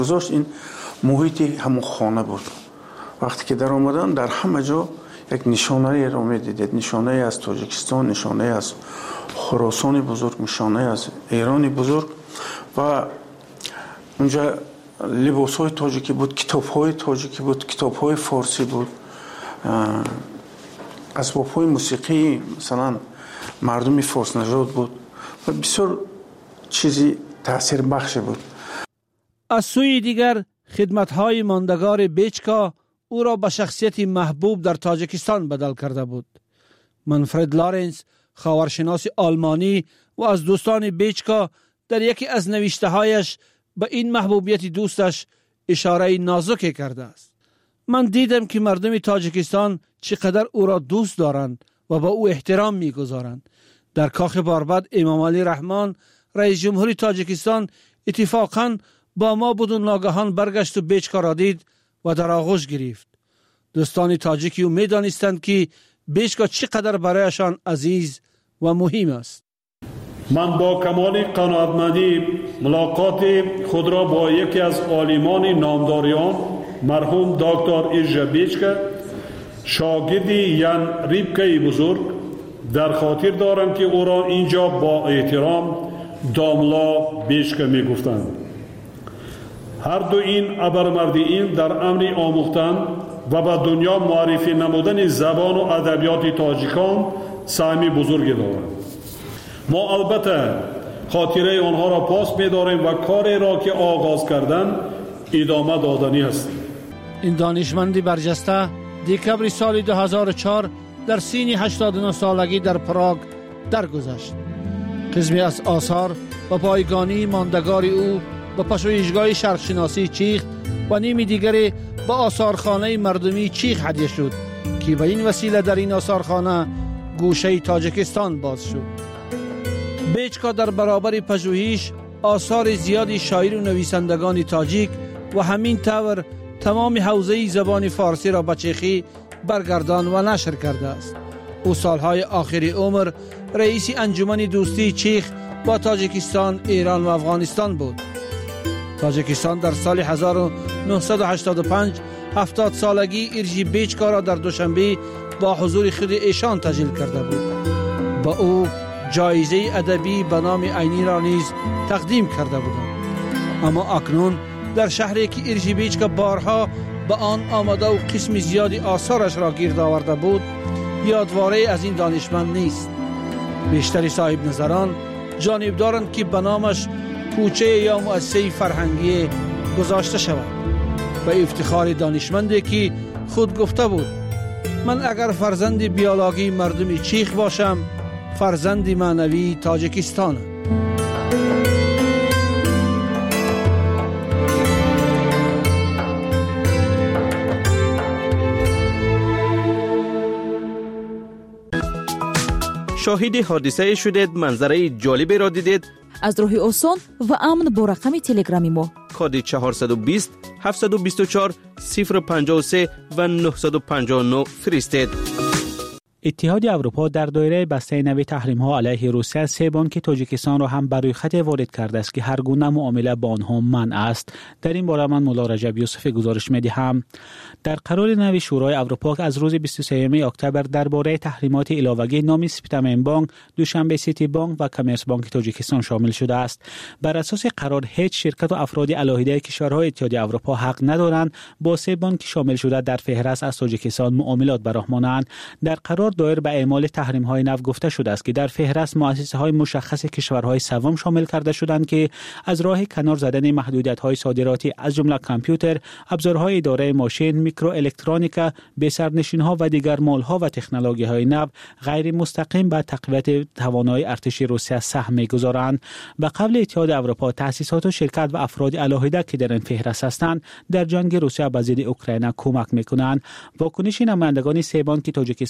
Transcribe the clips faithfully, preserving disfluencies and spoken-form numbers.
گذاشت این محیط همون خانه بود. وقتی که در آمدن در همه جا یک نشانه را می‌دیدید، نشانه از تاجیکستان، نشانه از خراسان بزرگ، نشانه از ایران بزرگ و اونجا لباس‌های تاجیکی بود، کتاب‌های تاجیکی بود، کتاب‌های فارسی بود، اسباب‌های موسیقی مثلا مردمی فارس نژاد بود و بسیار چیزی تأثیر بخش بود. از سوی دیگر خدمت‌های ماندگار بیچکا او را به شخصیتی محبوب در تاجیکستان بدل کرده بود. منفرد لارنس، خاورشناس آلمانی و از دوستان بیچکا، در یکی از نوشته‌هایش به این محبوبیت دوستش اشاره نازکی کرده است. من دیدم که مردم تاجیکستان چقدر او را دوست دارند و با او احترام می‌گذارند. در کاخ باربد امام علی رحمان رئیس جمهوری تاجیکستان اتفاقاً با ما بود و ناگهان برگشت و بیچکا را دید و در آغوش گرفت. دوستان تاجیکی می دانستند که بیچکا چقدر برایشان عزیز و مهم است. من با کمال قناعتمندی ملاقات خود را با یکی از عالمان نامداریان مرحوم دکتر ایژا بیچکا، شاگردی یان ریبکای بزرگ، در خاطر دارم که او را اینجا با احترام داملا بیچکا می گفتند. هر دو این ابرمردین در امر آموختن و به دنیا معرفی نمودن زبان و ادبیات تاجیکان سهمی بزرگی دارند. ما البته خاطره آنها را پاس می‌داریم و کاری را که آغاز کردن ادامه دادنی هستیم. این دانشمند برجسته دکبر سال دو هزار و چهار در سن هشتاد و نه سالگی در پراگ درگذشت. قسمی از آثار و پایگانی ماندگار او با پژوهشگاه شرقشناسی چیخ و نیم دیگری با آثارخانه مردمی چیخ هدیه شد که به این وسیله در این آثارخانه گوشه تاجیکستان باز شد. بیچکا در برابر پژوهش آثار زیادی شاعر و نویسندگان تاجیک و همین طور تمام حوزه زبان فارسی را به چیخی برگردان و نشر کرده است. او سالهای آخری عمر رئیس انجمن دوستی چیخ با تاجیکستان، ایران و افغانستان بود. تاجیکستان در سال هزار و نهصد و هشتاد و پنج هفتاد سالگی ایرژی بیچکا را در دوشنبه با حضور خود ایشان تجلیل کرده بود. با او جایزه ادبی به نام عینی را نیز تقدیم کرده بودند. اما اکنون در شهری که ایرژی بیچکا بارها به آن آمده و قسم زیادی آثارش را گرد آورده بود، یادواره از این دانشمند نیست. بیشتر صاحب نظران جانب دارند که به نامش کوچه یا مؤسسه فرهنگی گذاشته شود. و افتخار دانشمندی که خود گفته بود: من اگر فرزند بیولوژی مردم چیخ باشم، فرزند معنوی تاجیکستان. شاهد حادثه شدید، منظره جالبی را دیدید؟ از راه آسان و امن با رقم تلگرامی ما کد چهارصد و بیست هفتصد و بیست و چهار صفر پنجاه و سه و نهصد و پنجاه و نه فرستید. اتحاد اروپا در دایره بسته نوی تحریم‌ها علیه روسیه سه بانک تاجیکستان را هم بر روی خط وارد کرده است که هر گونه معامله با آنها منع است. در این باره من مولا رجب یوسف گزارش می‌دهم. در قرار نوی شورای اروپا که از روز بیست و سوم اکتبر درباره تحریمات علاوه‌ای نام سپیتامین بانک، دوشنبه سیتی بانک و کامرس بانک تاجیکستان شامل شده است. بر اساس قرار هیچ شرکت و افراد علاهده کشورهای اتحاد اروپا حق ندارند با سه بانک شامل شده در فهرست از تاجیکستان معاملات برآمدند. در قرار دایر به اعمال تحریم‌های نو گفته شده است که در فهرست مؤسسه‌های مشخص کشورهای سوم شامل کرده شدند که از راه کنار زدن محدودیت‌های صادراتی از جمله کامپیوتر، ابزارهای اداره ماشین، میکرو الکترونیکا، بسرنشین‌ها و دیگر مال‌ها و تکنولوژی‌های نو غیر مستقیم به تقویت توانایی ارتشی روسیه سهم می‌گذارند. به قبل اتحاد اروپا تأسیسات و شرکت و افراد علاهده که در این فهرست هستند در جنگ روسیه با ضد اوکراین کمک می‌کنند. واکنش نمایندگان سه بانک تاجیکستان و هم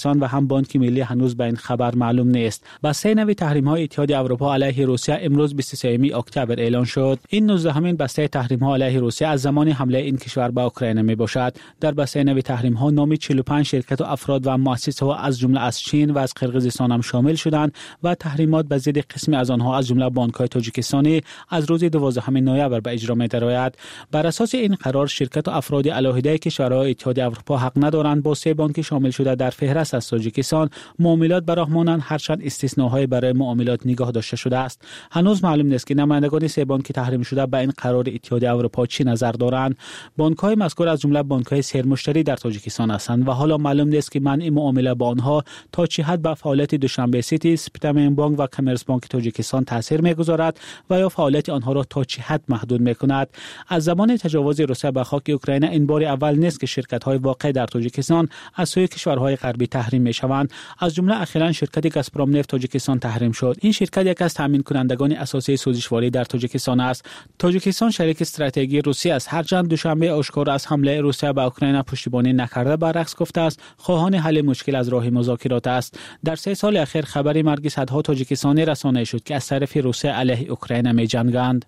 بانک ملی هنوز به این خبر معلوم نیست. بسته نوی تحریم‌های اتحادیه اروپا علیه روسیه امروز بیست و سوم اکتبر اعلان شد. این نوزدهمین بسته تحریم‌ها علیه روسیه از زمان حمله این کشور به اوکراین میباشد. در بسته نوی تحریم‌ها نام چهل و پنج شرکت و افراد و مؤسسه‌ها از جمله از چین و از قرقیزستان هم شامل شدند و تحریمات به ضد قسمی از آنها از جمله بانک‌های تاجیکستانی از روز دوازدهم نوامبر به اجرا می‌درآید. بر اساس این قرار شرکت و افراد علاهده کشورهای اتحادیه اروپا حق ندارند با سه بانک شامل شده در فهرست از تاجیکستان معاملات به راه مانند، هرچند استثناهای برای معاملات نگاه داشته شده است. هنوز معلوم نیست که نمایندگان سه بانک تحریم شده به این قرار اتحادیه اروپا چی نظر دارند. بانک‌های مذکور از جمله بانک‌های سرمشتری در تاجیکستان هستند و حالا معلوم نیست که منع معامله با آنها تا چه حد به فعالیت دوشنبه سیتی، سپتامین بانک و کامرس بانک تاجیکستان تاثیر می‌گذارد و یا فعالیت آنها را تا چه حد محدود می‌کند. از زمان تجاوز روسیه به خاک اوکراین این بار اول نیست که شرکت‌های واقع در تاجیکستان از سوی کشورهای غربی تحریم می‌شوند. از جمله اخیراً شرکت گازپروم نفت تاجیکستان تحریم شد. این شرکت یک از تامین کنندگان اساسی سوزشواری در تاجیکستان است. تاجیکستان شریک استراتژیکی روسیه است، هرچند دوشنبه آشکار از حمله روسیه به اوکراین پشتیبانی نکرده برعکس گفته است خواهان حل مشکل از راه مذاکرات است. در سه سال اخیر خبری مرگ صدها تاجیکستانی رسانه شد که از طرف روسیه علیه اوکراین می‌جنگند.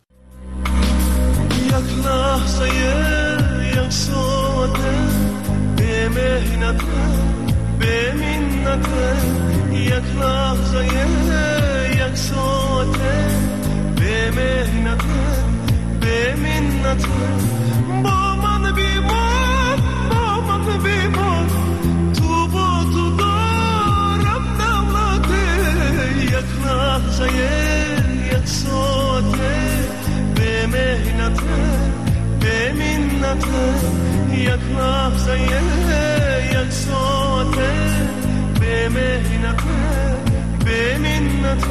یک لحظه یک ساعته به مهنت به منت، یک لحظه یک ساعته به مهنت به منت، با من بیمان با من بیمان تو با تو دارم دولت، یک لحظه یک ساعته به مهنت به منت، یک لحظه یک ساعته به مهنت به منت.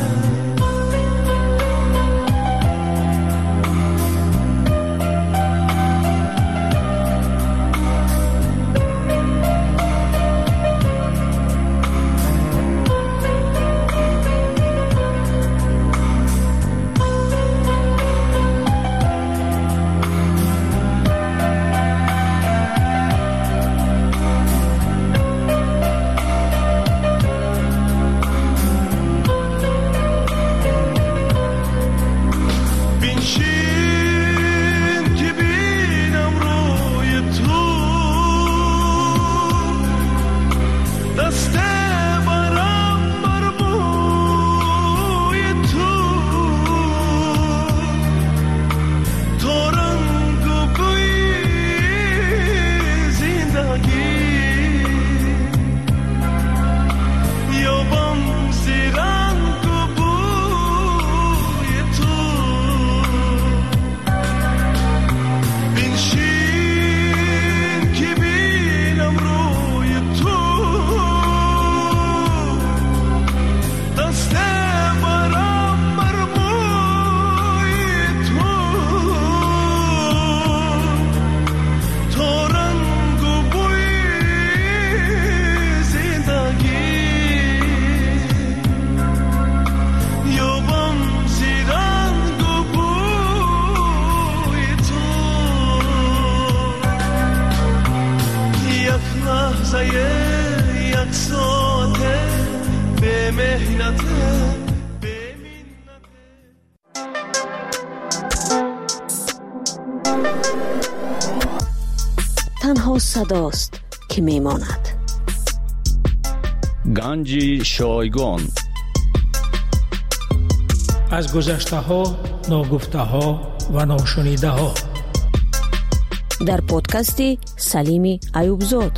تنها صداست که میماند. گنج شایگان از گذشته ها، ناگفته ها و ناشنیده ها در پادکست سلیم ایوبزاد.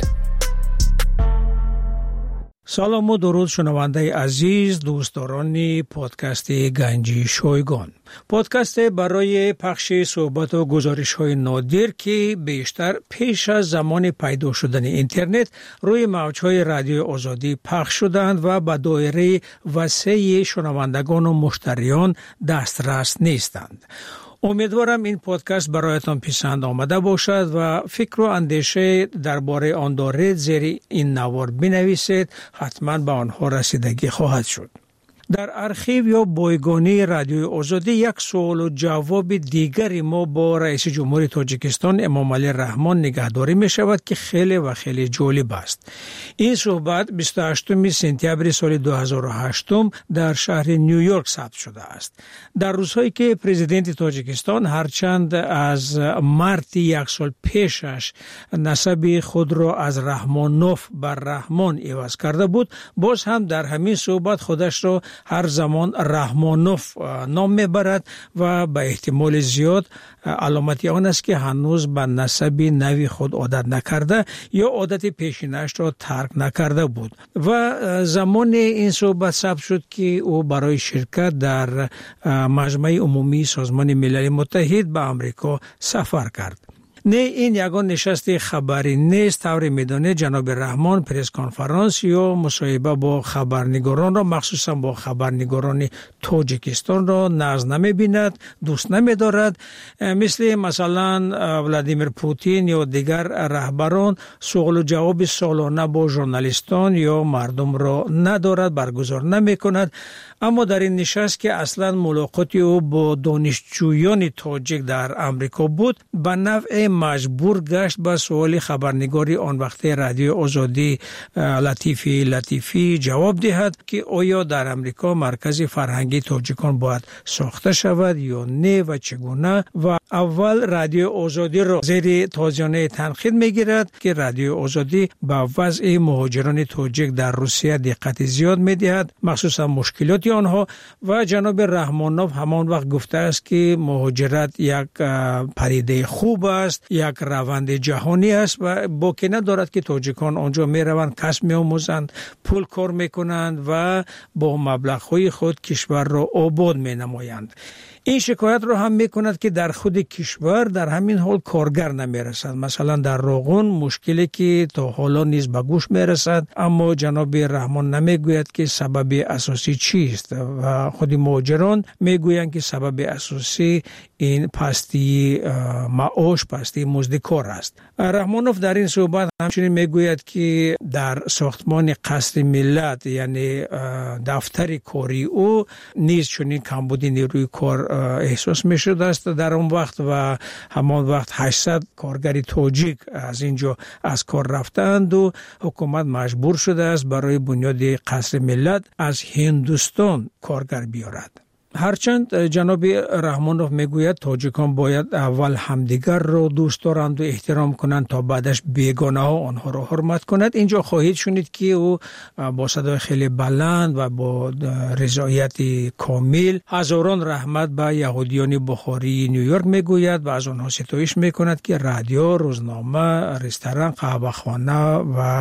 سلام و درود شنونده عزیز، دوستداران پادکست گنج شایگان. پادکست برای پخش صحبت و گزارش های نادر که بیشتر پیش از زمان پیدا شدن اینترنت روی موجهای رادیو آزادی پخش شدند و به دایره وسیع شنوندگان و مشتریان دسترس نیستند. امیدوارم این پادکست برایتان پسند آمده باشد و فکر و اندیشه درباره آن دارید زیر این نوار بنویسید، حتما به آنها رسیدگی خواهد شد. در ارشیو یا بایگانی رادیوی آزادی یک سوال و جواب دیگری ما با رئیس جمهوری تاجیکستان امام علی رحمان نگهداری می شود که خیلی و خیلی جالب است. این صحبت بیست و هشتم سپتامبر سال دو هزار و هشت در شهر نیویورک ثبت شده است. در روزهایی که پرزیدنت تاجیکستان هرچند از مارت یک سال پیشش نسب خود را از رحمانوف بر رحمان عوض کرده بود، باز هم در همین صحبت خودش را هر زمان رحمانوف نام میبرد و به احتمال زیاد علامتی آن است که هنوز به نسب نوی خود عادت نکرده یا عادت پیشینش را ترک نکرده بود و زمان این صحبت ثبت شد که او برای شرکت در مجمع عمومی سازمان ملل متحد به آمریکا سفر کرد. نه این یگان نشست خبری نیست. طور میدانه جناب رحمان پرس کنفرانس یا مصاحبه با خبرنگاران را مخصوصا با خبرنگاران تاجیکستان را ناز نمی بیند، دوست نمی دارد. مثل مثلا ولادیمیر پوتین یا دیگر رهبران سوال و جواب سالانه با ژورنالیستان یا مردم را ندارد، برگزار نمی کند. اما در این نشست که اصلا ملاقاتی او با دانشجویان تاجیک در امریکا بود، به نوع مجبور گشت به سوال خبرنگاری آن وقت رادیو آزادی لطیفی لطیفی جواب دهد که آیا در امریکا مرکز فرهنگی تاجیکان باید ساخته شود یا نه و چگونه. و اول رادیو آزادی را زیر تازیانه تنقید میگیرد که رادیو آزادی به وضع مهاجران تاجیک در روسیه دقت زیاد میدهد، مخصوصا مشکلات آنها. و جناب رحمانوف همان وقت گفته است که مهاجرت یک پدیده خوب است، یک روند جهانی است و باکی ندارد که تاجیکان آنجا می روند، کسب می آموزند، پول کار می کنند و با مبلغ‌های خود کشور را آباد می نمایند. این شکایت را هم می کند که در خود کشور در همین حال کارگر نمی رسد. مثلا در روغن مشکلی که تا حالا نیز به گوش می رسد، اما جناب رحمان نمی گوید که سبب اساسی چیست و خود مهاجران می گویند که سبب اساسی این پستی معاش، پستی مزد کار است. رحمانوف در این صحبت همچنین می گوید که در ساختمان قصر ملت یعنی دفتر کاری او نیز چنین کمبودی نیروی کار احساس می شده است در اون وقت و همان وقت هشتصد کارگر تاجیک از اینجا از کار رفتند و حکومت مجبور شده است برای بنیاد قصر ملت از هندوستان کارگر بیارد. هرچند جناب رحمانوف میگوید تاجیکان باید اول همدیگر را دوست دارند و احترام کنند تا بعدش بیگانه ها آنها را حرمت کند، اینجا خواهید شنید که او با صدای خیلی بلند و با رضایت کامل هزاران رحمت به یهودیان بخاری نیویورک میگوید و از آنها ستایش میکند که رادیو، روزنامه، رستوران، قهوه‌خانه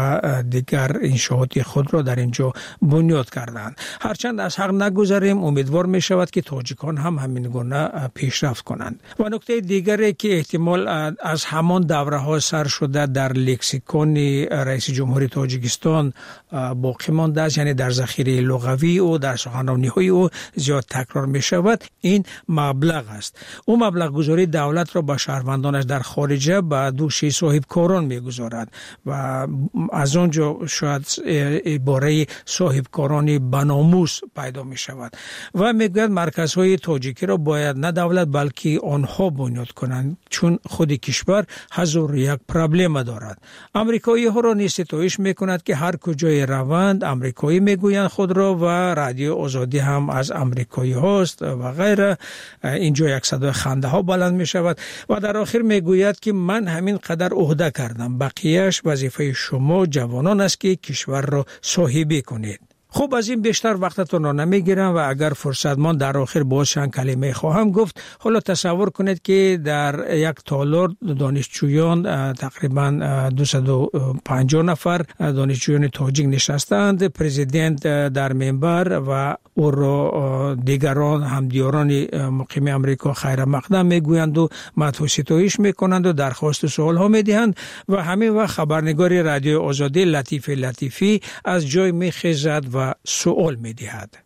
و دیگر انشاءات خود را در اینجا بنیاد کردند. هرچند از حق نگذریم، امیدوار میشود که تاجیکان هم همین گونه پیشرفت کنند. و نکته دیگری که احتمال از همان دوره ها سر شده در لکسیکون رئیس جمهوری تاجیکستان باقی مانده است، یعنی در ذخیره لغوی او در سخنرانی های او زیاد تکرار می شود، این مبلغ است. او مبلغ گذاری دولت را به شهروندانش در خارجه به دوش صاحب کاران می گذارد و از آنجا شاید عباره صاحب کارانی بناموس پیدا می شود و می گوید مرکزهای تاجیکی را باید نه دولت بلکه آنها بنیاد کنند، چون خود کشور هزار یک پرابلم دارد. امریکایی ها را نیز ستایش میکند که هر کجای روند امریکایی میگویند خود را و رادیو آزادی هم از امریکایی هاست و غیره. اینجا یک صدای خنده ها بلند می شود و در آخر میگوید که من همین قدر عهده کردم، بقیهش وظیفه شما جوانان است که کشور را صاحبی کنید. خب از این بیشتر وقتتون را نمیگیرم و اگر فرصت ماند در آخر باز چند کلمه خواهم گفت. حالا تصور کنید که در یک تالار دانشجویان تقریبا دویست و پنجاه نفر دانشجویان تاجیک نشستند، پرزیدنت در منبر و او را دیگران همدیاران مقیم امریکا خیر مقدم میگویند و مدح و ستایش میکنند و درخواست و سوال ها میدهند و همین وقت خبرنگار رادیو آزادی لطیفی لطیفی از جای میخیزد و سوال میدهد.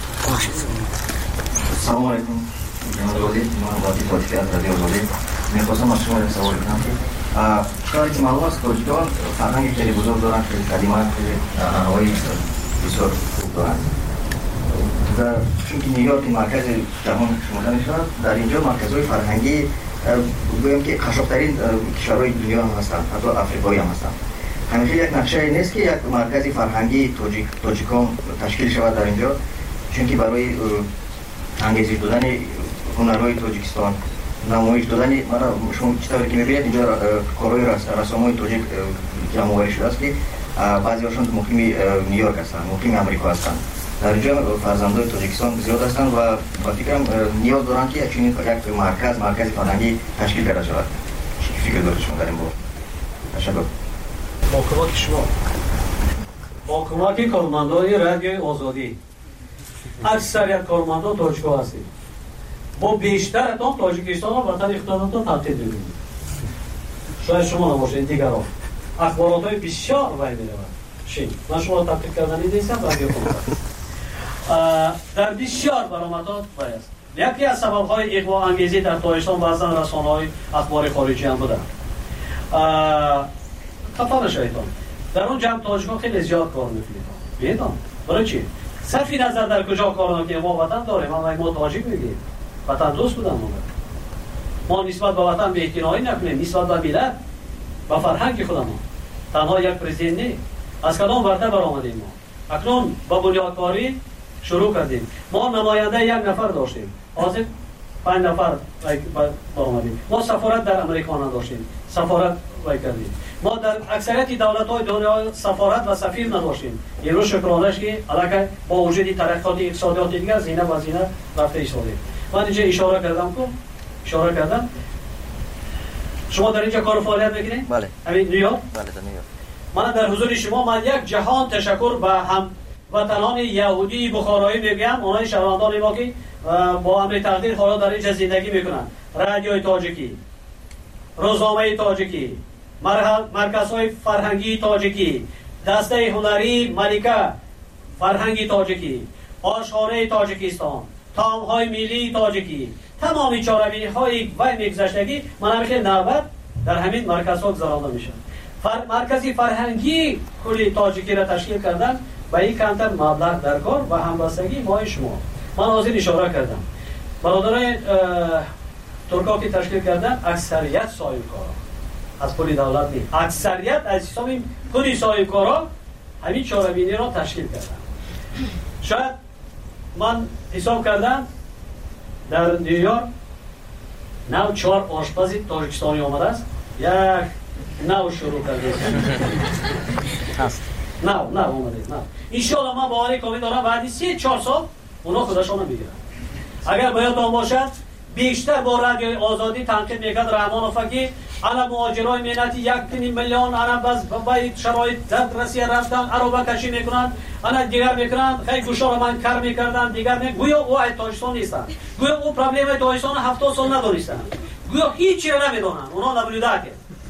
سلام علیکم جناب وزیر، من وزیر تاجیکی از رادیو آزادی میخواستم از شما یک سوال کنم. کاری که معلوم است تاجیکان فرهنگ خیلی بزرگ دارند، خیلی قدیمی است، خیلی عنعنه‌های بسیار خوب دارند. در چونکه نیویورک مرکز جهان شمرده میشود، در اینجا مرکزهای فرهنگی بگویم که قشنگترین کشورهای دنیا هم هستند، حتی افریقایی هم هستند. همیشه یک نقشه نیست که یک مرکز فرهنگی تاجیک تاجیکان تشکیل شود در اینجا، چونکه برای انگیزش دادن هنرهای تاجیکستان، نمایش دادن، من شما چطوری که میبینید اینجا کارهای رسامای تاجیک جمع‌آوری شده است که بعضی هاشون مقیم نیویورک هستند، مقیم امریکا هستند. در اینجا فرزندان تاجیکستان زیاد هستند و با فکرم نیاز دارند که چنین یک مرکز مرکز فرهنگی تشکیل کرده شود. فکر دارید شما در این باره؟ تشکر. با کمک شما، با کمک کارمندان رادیوی آزادی، اکثریت کارمندان تاجیک‌ها هستید. با بیشترتان تاجیکستان و وطن خودتان تبدیل می‌کنید. شاید شما نباشید، دیگران اخبارات‌های بسیار وای می‌رود. شین من شما تبدیل کردن نیستم رادیو کنم. در بسیار برآمدات وای است. یکی از سبب‌های اغوا انگیزی در تاجیکستان بعضن رسانه‌های اخبار خارجی هم بوده. خفا نشویدان. در اون جمع تاجیک‌ها خیلی زیاد کار می‌کنید. بیایید. برای چی؟ صرفی نظر در کجا کار می‌کنیم، ما وطن داریم، ما ما تاجیک میگیم. وطن دوست بودن ما. ما نسبت به وطن بی‌اعتنایی نکنیم، نسبت به ملت و فرهنگ خودمان. تنها یک پرزیدنت نه. از کدام ورده برآمدیم ما. اکنون با بنیادکاری شروع کردیم. ما نماینده یک نفر داشتیم. حاضر پنج نفر برآمدیم. ما سفارت در امریکا نداشتیم. سفارت وای کردیم. ما در اکثریت دولت‌های دنیا سفارت و سفیر نداشتیم. یه روز شکرانش که علاقه با وجود ترقیات اقتصادیات دیگر زینه و زینه رفته ایستادیم. من اینجا اشاره کردم که اشاره کردم شما در اینجا کار و فعالیت می‌کنید؟ بله. همین نیویورک؟ بله در نیویورک. من در حضور شما من یک جهان تشکر به هم وطنان یهودی بخارایی میگم، اونای شهروندان ما که با امر تقدیر حالا در اینجا زندگی میکنن. رادیوی تاجیکی، روزنامه تاجیکی، مرکزهای فرهنگی تاجیکی، دسته هنری ملکه فرهنگی تاجیکی، آشخانه تاجیکستان، طعم‌های ملی تاجیکی، تمامی چاره‌بینی‌های و میگذشتگی من خیلی نوبت در همین مرکزها گذرانده میشن. فر... مرکزی فرهنگی کلی تاجیکی را تشکیل کردن و این کمتر مبلغ در کار و همبستگی ما شما. من از این اشاره کردم. برادران ترکا که تشکیل کردن اکثریت صاحبکارا از پول دولت نیست. اکثریت از حساب پول صاحبکارا همین چاره‌بینی را تشکیل کردن. شاید من حساب کردم در نیویورک نو چهار آشپز تاجیکستانی آمده است. یک نو شروع کرده است. نو نو آمده نو. انشاءالله من باوری کامل دارم بعد سه چهار سال اونا خودشون میگیرن. اگر باید آن باشد بیشتر با رادیوی آزادی تنقید میکرد رحمان افقی انا مهاجرای ملتی یک میلیون انا باز باید شرایط دسترسی رفتن عربه کشی میکنن انا دیگر میکنن خیلی گوشا رو من کار میکردن دیگر می گویا او تاجیکستان نیستن گویا او پرابلم تاجیکستان هفتاد سال ندونستن گویا هیچی رو نمیدونن اونا نبوده که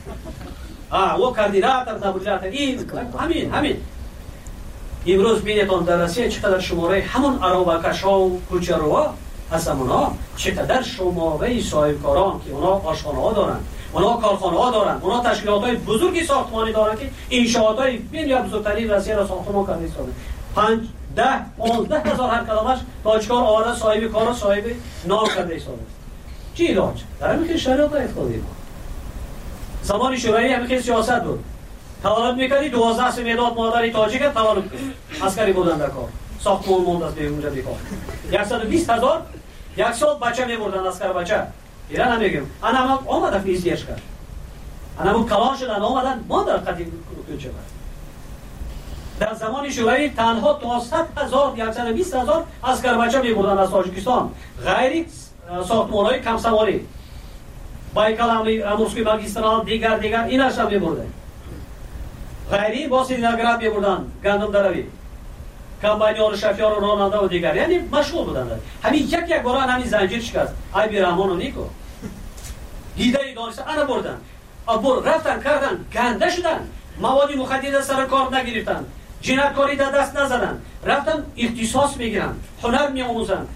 آ او کاردیناتور نبوده این همین همین امروز بینتون در روسیه چقدر شماره همون عربه کشا و کوچروا هستن اونا چقدر شماره صاحبکاران که اونا آشخانه ها دارن اونا کارخانه ها دارن اونا تشکیلات های بزرگی ساختمانی دارن که انشاءات های بین یا بزرگترین روسیه را ساختمان کرده ایستاده پنج ده پانزده هزار هر کدامش تاجیکار آورده صاحب کار و صاحب نام کرده ایستاده چی علاج در همین که شریعت را افتادیم زمان شورایی همین که سیاست بود تولد میکردی دوازده سه مداد مادری تاجیک تولد کرد عسکری بودن در کار ساختمان موند از به اونجا بیکار صد و بیست هزار یک سال بچه میبردن اسکر بچه ایران نمیگم انا هم آمده فیزیش کرد انا هم کلان شدن آمدن ما در قدیم کوچه برد در زمان شورایی تنها تا صد هزار صد و بیست هزار اسکر بچه میبردن از تاجیکستان غیر ساختمان های کم سواری بایکل امورسکوی ماگیسترال دیگر دیگر این هم میبردن غیری با سیدنگراد میبردن گندم دروی کمباینیان شفیار و راننده و دیگر یعنی مشغول بودند همین یک یک بار همین زنجیر شکست ای بی رحمان و نیکو دیده ای دانسته انا بردن ابر رفتن کردن گنده شدن مواد مخدر سر کار نگرفتن جنایتکاری در دست نزدن رفتن اختصاص میگیرن هنر میآموزن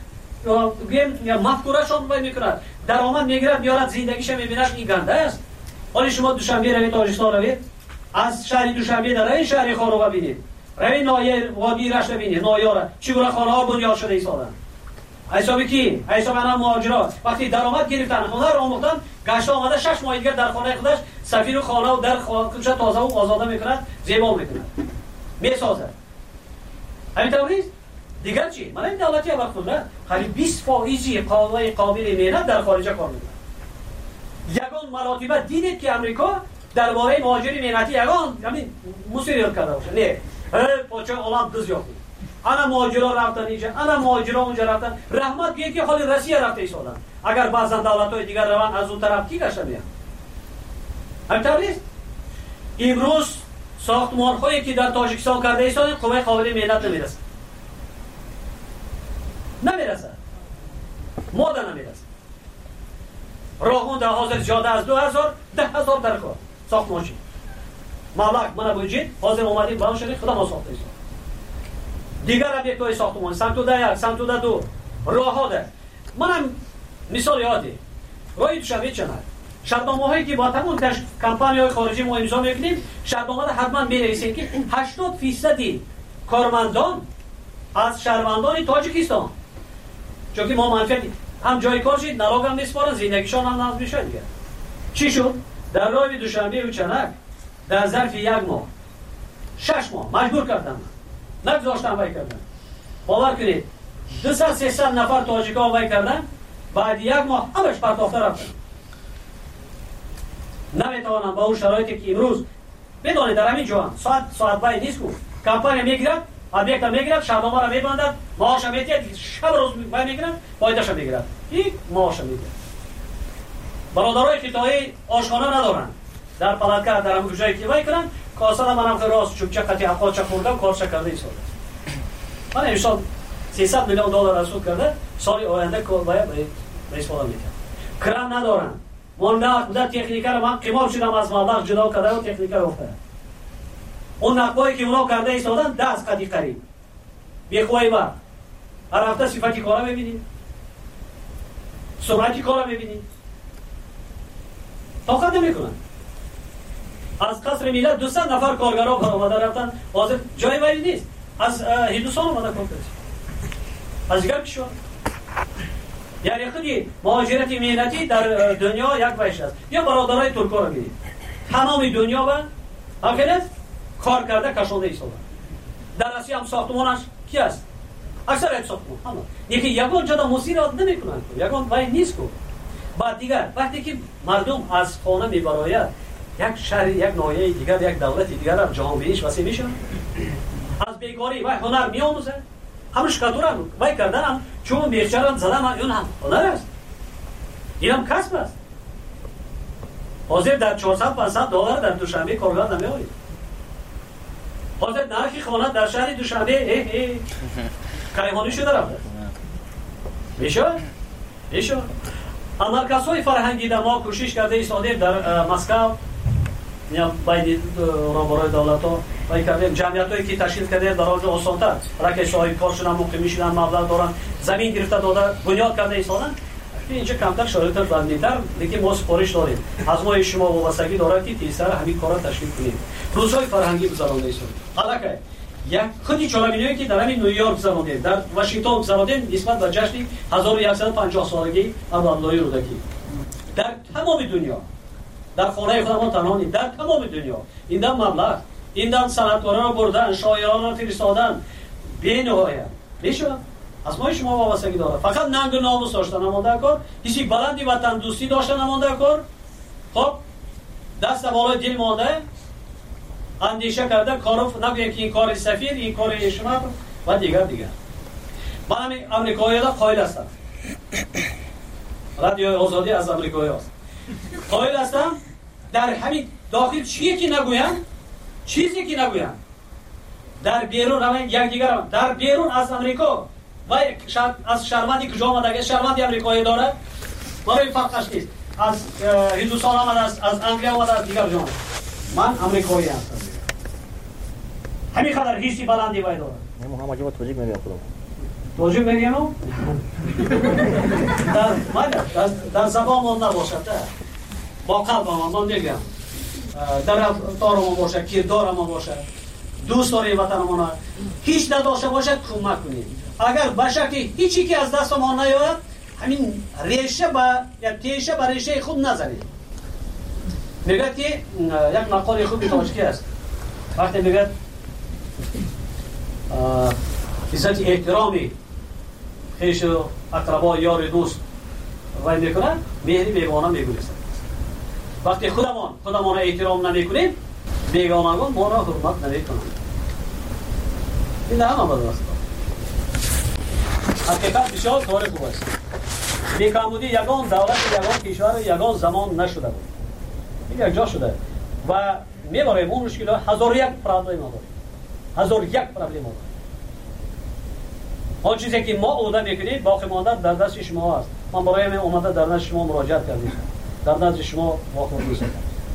یا مفکورهشون وای میکنن درآمد میگیرن میارن زندگیش میبینن این گنده است ولی شما دوشنبه روید تاجیکستان روید از شهر دوشنبه در این شهر خارو ببینید روی نایه وادی رشت ببینید نایاره چگونه خانه ها بنیاد شده ایستادن. حسابی کی؟ حساب انا مهاجرات وقتی درآمد گرفتن خونه رو آموختن گشت آمده شش ماه دیگه در خانه خودش سفیر خانه و در خودش تازه و آزاده میکند زیبا میکند میسازه. همین طوری دیگر چی؟ من این دولتی وقت قدرت خالی بیست فائزی قابل قابل مهنت در خارج کار میکنه. یگان مراتبه دیدید که امریکا درباره مهاجری مهنتی یگان همین مسئولیت کرده باشه. نه پاچه عالم دز یافت. انا مهاجرا رفتن اینجا، انا مهاجرا اونجا رفتن. رحمت بیه که خالی روسیه رفته ایستادن. اگر بعضا دولت‌های دیگر روان از اون طرف کی گشته میان؟ همینطوری امروز ساختمان‌هایی که در تاجیکستان کرده ایستادن قوه قابل مهنت نمیرسه. نمیرسه. ماده نمیرسه. راهون در حاضر زیاده از دو هزار ده هزار در کار ساختمانچی. مالک من بوجید حاضر اومدیم بالا شدیم خدا ما ساخته ایستاد. دیگر ابیکت‌های ساختمان سمتوده یک سمتوده دو راه ها ده. منم مثال یادی راهی دوشنبه چنار شرطنامه‌هایی که با تمام تش کمپانی‌های خارجی ما امضا می‌کنیم شرطنامه حتما می‌نویسیم که هشتاد فیصدی کارمندان از شهروندان تاجیکستان چون که ما منفعتی هم جای کار شد نراغ هم میسپارن زندگیشان هم نظم میشه دیگه. چی شد؟ در راه دوشنبه و چنک در ظرف یک ماه شش ماه مجبور کردم نگذاشتم وای کردن. باور کنید دویست سیصد نفر تاجیکا وای کردن بعد یک ماه همش پرتافته رفتن. نمیتوانم با اون شرایطی که امروز بدونید در همین جوان ساعت ساعت باید نیست کو کمپانی میگیرد ابیکت میگیرد شبنامه را میبندد معاش میتید شب روز باید میگیرد پایدش میگیرد یک معاش میگیرد. برادرای خطایی آشخانه ندارن در پلاتکار در همون جایی که وای کردن کاسه منم که راست چوبچه قطعی حقاچه خوردم کارش کرده ایستاده. من امسال سیصد میلیون دلار رسول کرده سال آینده کار باید به استفاده میکنم. کرم ندارن. من نه تکنیکر رو من قیمت شدم از مبلغ جدا کرده و تکنیکر افتاده. اون نقبایی که اونا کرده ایستادن دست قدی قریب. بیخوایی با هر هفته صفتی کارا ببینید. سرعتی کارا ببینید. طاقت نمیکنن. از قصر ملت دویست نفر کارگرها برآمده رفتن حاضر جای ولی نیست. از هندوستان اومده کار کرد. از دیگر کشور. یعنی خودی مهاجرت مهنتی در دنیا یک وجه است. یا برادرای ترکا رو ببینید. تمام دنیا و همکنه کار کرده کشانده ایستادن. در آسیا هم ساختمانش کی است؟ اکثر یک ساختمان. اما یکی یگان جدا مسیرات نمیکنن. یگان وای نیست کو. بعد دیگر وقتی که مردم از خانه میبراید یک شهر یک ناحیه دیگر یک دولت دیگر هم جهان بینیش وسیع میشه. از بیکاری و هنر میآموزه. همش کاتورم وای کردن چون بیچاره‌ام زدن اون هم هنر است. این هم کسب است. حاضر در چهارصد پانصد دلار در دوشنبه کارگر نمیآید. حاضر نرخ خانه در شهر دوشنبه اه اه کیهانی شده رفته. میشه؟ میشه. مرکزهای فرهنگی در ما کوشش کرده ایستادیم در مسکو یا باید را برای دولت ها باید کردیم جمعیت هایی که تشکیل کرده در آنجا آسانتر رکش های کار شدن مقیمی شدن مبلغ دارن زمین گرفته داده بنیاد کرده ایستادن اینجا کمتر شرایط بندیتر دیگه ما سپارش داریم از ما شما وابستگی داره که تیزتر همین کارا تشکیل کنیم. روزهای فرهنگی گذرانده ایستادیم حالا یک خودی چالمینایی که در همین نیویورک گذراندیم در واشنگتن گذراندیم نسبت به جشن هزار و صد و پنجاه سالگی عبدالله رودکی در تمام دنیا در خانه خودمان تنها نیست در تمام دنیا این دم مبلغ این دم صنعتکاران را بردن شاعران را فرستادن بی نهایت میشه از ما شما وابستگی داره فقط ننگ و ناموس داشتن نمانده کار کسی بلندی وطن دوستی داشتن نمانده کار خب دست بالای دل مانده اندیشه کرده کارو نگویم که این کار سفیر این کار شما و دیگر دیگر. من همین امریکایی ها قائل هستم رادیوی آزادی از امریکایی هست قائل هستم در همین داخل چیه که نگویم چیزی که نگویم در بیرون همین یک دیگر هم در بیرون از امریکا و از شهروندی کجا آمده شهروندی امریکایی داره برای این فرقش نیست از هندوستان آمده از از انگلیا آمده از دیگر جان من امریکایی هستم همین خاطر هیچی بلندی باید داره من هم اجازه توجیه میگم خودم توجیه میگم در در در زبان من نباشد با قلب من من میگم در رفتار ما باشه کردار ما باشه دوست داریم وطنمون، هیچ نداشته باشد کمک کنیم. اگر باشه که هیچی که از دست ما نیاید، همین ریشه با یا تیشه با ریشه خود نزنید. میگه که یک مقاله خوبی تاجیکی است، وقتی میگه عزت احترامی خیش و اقربا یار دوست وای میکنن، مهری بیگانه میگویست. وقتی خودمان خودمان احترام نمیکنیم، بیگانگان ما را حرمت نمیکنند. این همه بدبخت حقیقت بسیار کار خوب است. بیکامودی یگان دولت یگان کشور یگان زمان نشده بود، این یک جا شده و میبریم اون مشکل هزار یک پرابلم داریم، هزار یک پرابلم داریم. آن چیزی که ما عهده میکنیم باقی مانده در دست شما است. من برای من اومده در نزد شما مراجعت کردم، در نزد شما واقعا دوست دارم.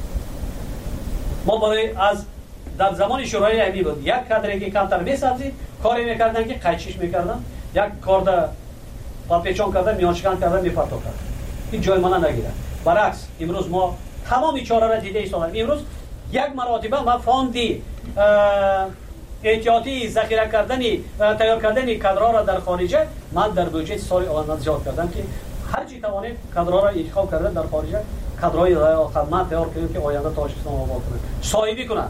ما برای از در زمان شورای عمی بود یک کادری که کمتر میسازید کاری میکردن که قیچیش میکردن، یک کارد پاپیچون کردن میانشکن کردن میپرتو کردن، این جای من نگیره. برعکس امروز ما تمامی چاره را دیده ایستادیم. امروز یک مراتبه ما فاندی احتیاطی ذخیره کردنی تیار کردنی کادرها را در خارجه من در بودجه سال آینده زیاد کردم که هر چی توانیم کادرها را انتخاب کردن در خارجه، کادرهای خدمت تیار کردیم که آینده تاجیکستان آباد کنه، صاحبی کنن.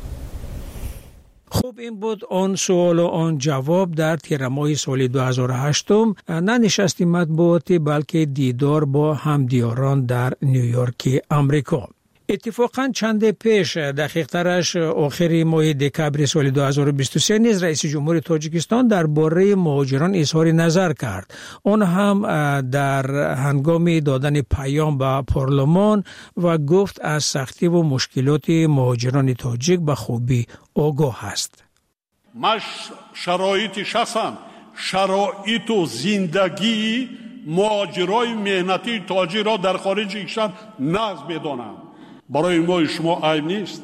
خب این بود آن سوال و آن جواب در تیر ماه سال دو هزار و هشت. نه نشستی مطبوعاتی بلکه دیدار با همدیاران در نیویورک امریکا. اتفاقاً چند پیش دقیق ترش آخر ماه دکبر سال دو هزار و بیست و سه نیز رئیس جمهور تاجیکستان درباره مهاجران اظهار نظر کرد. آن هم در هنگام دادن پیام به پارلمان و گفت از سختی و مشکلات مهاجران تاجیک به خوبی آگاه است. مش شرایط شخصا شرایط و زندگی مهاجرای مهنتی تاجیک را در خارج کشور نقض بدانم. برای ما شما عیب نیست.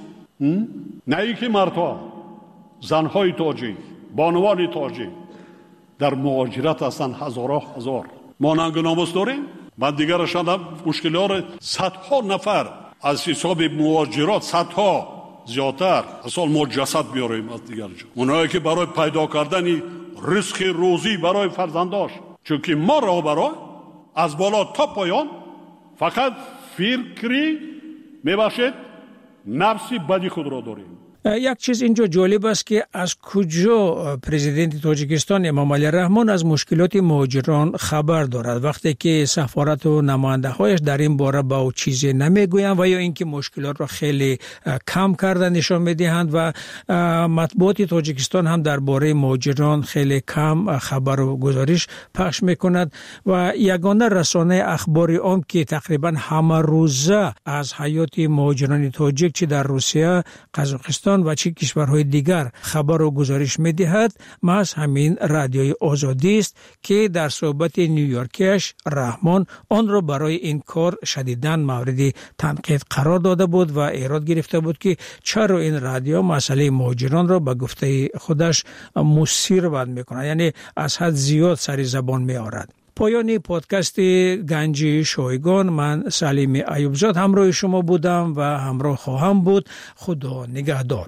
نه ای که مردها زنهای تاجیک بانوان تاجیک در مهاجرت هستند هزارها هزار. ما ننگ و ناموس داریم. من دیگر شدم مشکلات صدها نفر از حساب مهاجرات صدها زیادتر اصلا ما جسد بیاریم از دیگر جا. اونایی که برای پیدا کردن رزق روزی برای فرزنداش، چون که ما را برای از بالا تا پایان فقط فکری میباشد نفسی بدی خود را داریم. یک چیز اینجا جالب است که از کجا پرزیدنت تاجیکستان امام علی رحمان از مشکلات مهاجران خبر دارد وقتی که سفارت و نماینده هایش در این باره با او چیزی نمیگویند و یا اینکه مشکلات را خیلی کم کردن نشان میدهند و مطبوعات تاجیکستان هم درباره مهاجران خیلی کم خبر و گزارش پخش میکند و یگانه رسانه اخباری عام که تقریبا همه روزه از حیات مهاجران تاجیک چه در روسیه، قزاقستان و چه کشورهای دیگر خبر و گزارش می‌دهد، محض همین رادیوی آزادی است که در صحبت نیویورکیش رحمان آن را برای این کار شدیداً مورد تنقید قرار داده بود و ایراد گرفته بود که چرا این رادیو مسئله مهاجران را به گفته خودش مثیر بند می‌کند، یعنی از حد زیاد سر زبان می‌آورد. پایان پادکست گنج شایگان، من سلیم ایوبزاد همراه شما بودم و همراه خواهم بود. خدا نگهدار.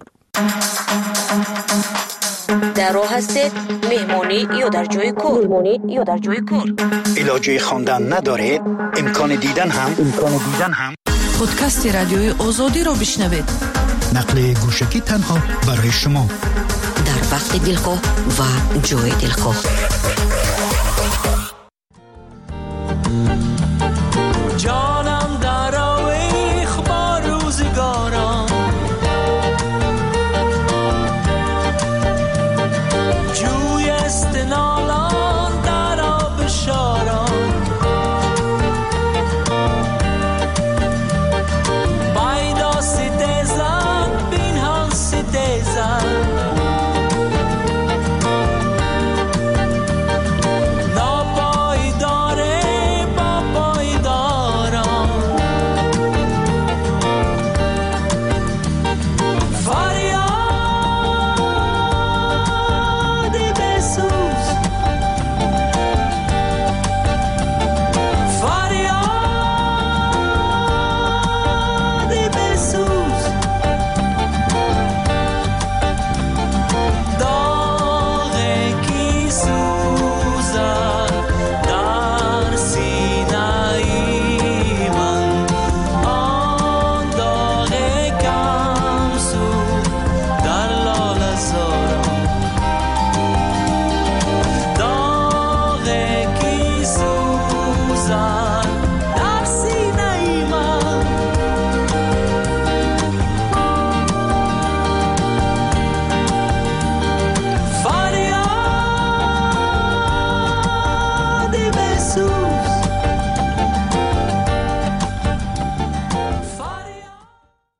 در راه هستید مهمانی یا در جای کار؟ مهمانی یا در جای کار؟ علاجه خواندن ندارید؟ امکان دیدن هم؟ امکان دیدن هم؟ پادکست رادیوی آزادی را بشنوید. نقل گوشکی تنها برای شما. در وقت دلخواه و جای دلخواه.